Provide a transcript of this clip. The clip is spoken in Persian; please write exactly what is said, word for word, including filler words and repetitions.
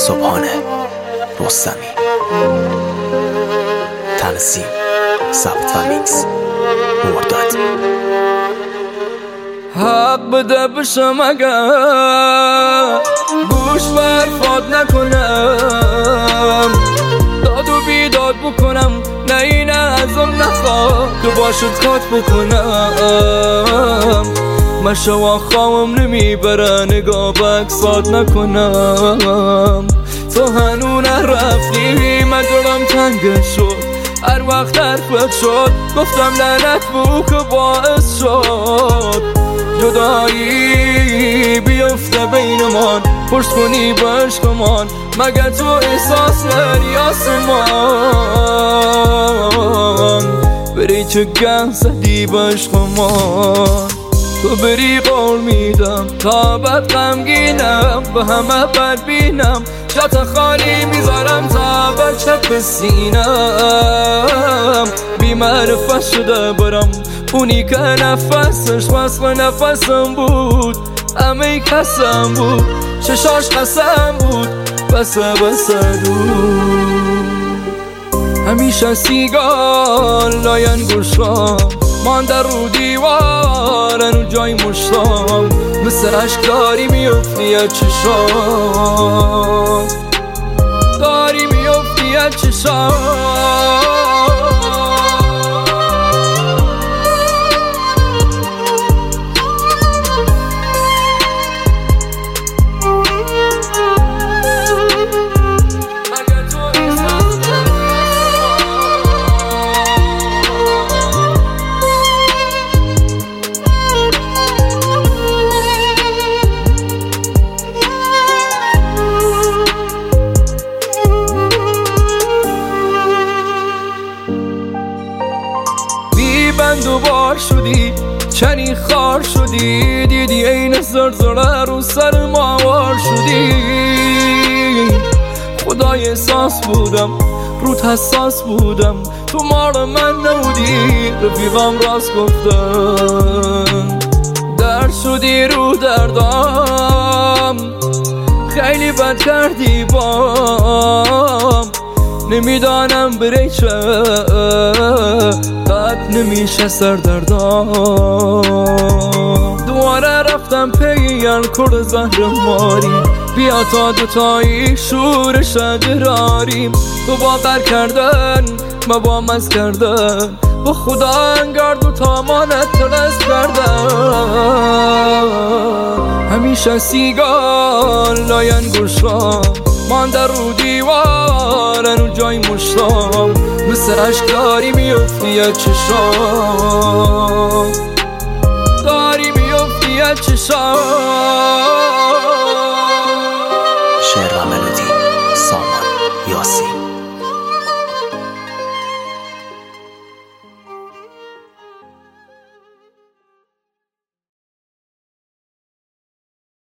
صبحانه رستمی. تنظیم ثبت و میکس مرداد. حق بده بشم اگر گوش برفاد نکنم، داد و بیداد بکنم، نه این ازم نخواه که باشد خط بکنم. مشوا خواهم نمیبره نگاه بکساد نکنم. تو هنو نرفتی من دلم تنگ شد، هر وقت حرفت شد گفتم لعنت بو که باعث شد جدایی بیفته بینمان. پرس کنی بشکمان مگه تو احساس نری آسمان، بری چه گه زدی بشکمان. تو بری قول میدم تا بد غمگینم، به همه بد بینم، جات خالی میذارم تا بچه بسینم. بی معرفت شده برم اونی که نفسش وصف نفسم بود، همه کسم بود، چشاش قسم بود، بسه بسه دود. همیشه سیگال لاین گوشام مانده رو دیوارن و جای مشتام، مثل عشق داری میفتی از چشام، داری میفتی از چشام. بند و بار شدی چنی خار شدی، دیدی این زرزره رو سر ماوار شدی. خدای احساس بودم روت حساس بودم، تو مار من نبودی رفیقم راست گفتم. درد شدی رو دردام خیلی بد کردی بام، نمیدانم بری چه قد نمیشه سردردام. دوباره رفتم پیگل کرد زهر ماری، بیا تا دوتایی شورش دراریم. تو باور کردن ما با مز کردن، با خدا انگار دوتا مانت تلس کردن. همیشه سیگال لاین گوشام مانده رو دیوارن و جای مشتام، مثل عشق داری میفتی از چشام، داری میفتی از چشام.